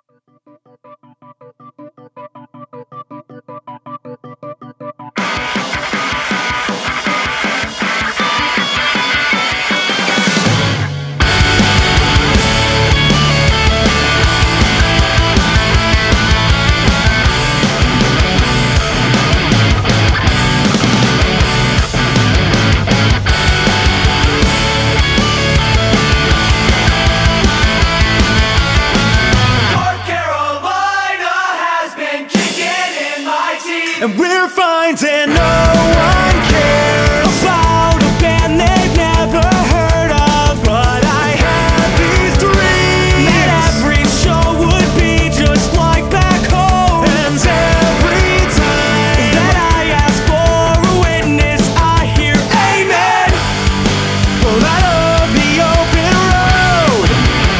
And we're finding no one cares about a band they've never heard of. But I had these dreams that every show would be just like back home. And every time that I ask for a witness, I hear amen. Well, I love the open road,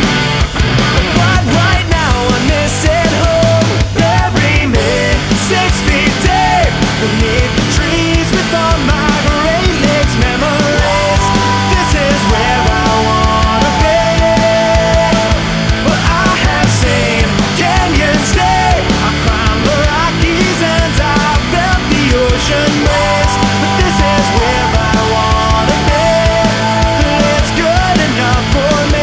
but right now I'm missing home. Bury me 6 feet beneath the trees with all my great lakes memories. This is where I wanna be. But I have seen canyons stay. I've climbed the Rockies and I've felt the ocean waves. But this is where I wanna be. It's good enough for me.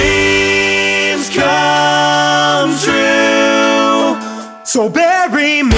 So bury me